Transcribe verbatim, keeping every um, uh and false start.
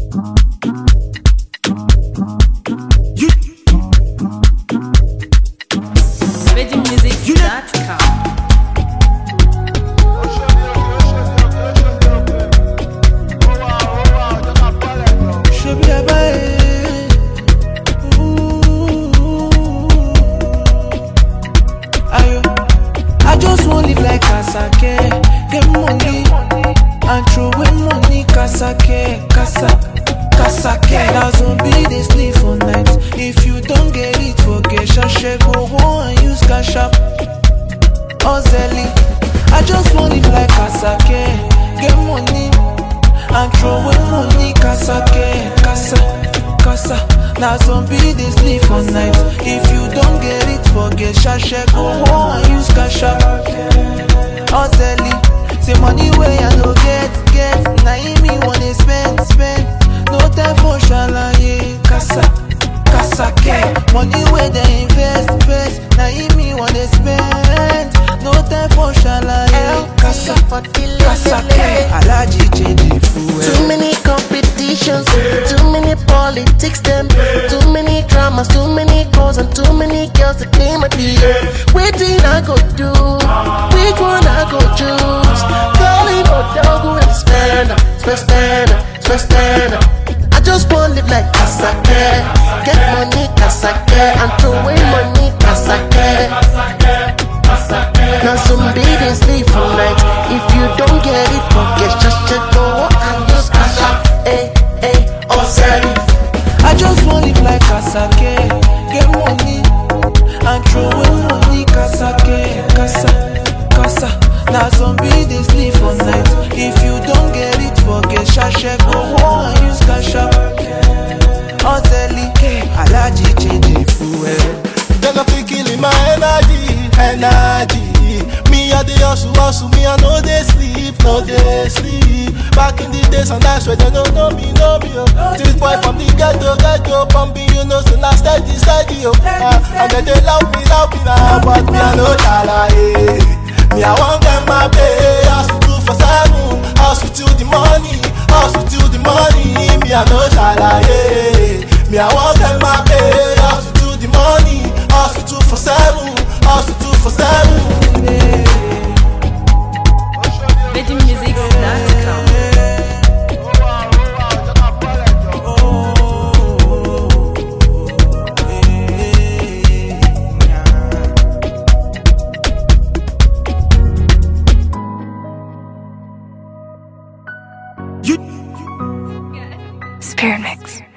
Virgin Music dot com. I just want live like Kasake, get money and throw away money. Kasake, Kasa, Kasake. Now zombie they sleep for night. If you don't get it, forget Shashe. Go home and use cash up. Ozeli, I just want live like Kasake, get money and throw away money. Kasake, Kasa, Kasa. Now zombie they sleep for night. If you don't get it, forget Shashe. Go home and use cash up. Ozeli, say money way I no get, get. Now me wanna spend, spend. No time for shalaye. Kasa, Kasake. Money way they invest, invest. Now me wanna spend. No time for shalaye. Kasa, Kasake. Alaji change the fuel. Too many competitions, too many politics, them. Too many dramas, too many goals, and too many girls that came at the end. Where did I go do? Which one I go choose? Calling no dog who is spend, spend, spend, spend, spend. I just want live like Kasake. Get money, Kasake, and throw away money, Kasake. Now some babies sleep for night. If you don't get it, forget just check go and use cash up. Hey, hey, oh sorry. I just want live like Kasake, get money and throw away money. Kasake, Kasa, Kasa. Now zombie they sleep for night. If you don't get it, forget Shashe. Go home and use cash up. Ozeli, Alaji change the fuel. They no fit killing my energy, energy. Me a the hustle, hustle. Me I know they sleep, no they sleep. Back in the days and that's where they don't know me, know me. Oh. This boy from the ghetto, ghetto, pumping, you know, so now steady, steady, oh. Uh, and then they love me, love me now, but me I know that eh. Me I want them my pay, hustle two for seven, hustle till the money, hustle till the money. Me I know that eh. Me I want them my pay, hustle till the money, hustle two for seven, hustle two for seven. Virgin Music dot com. You Spirit Mix.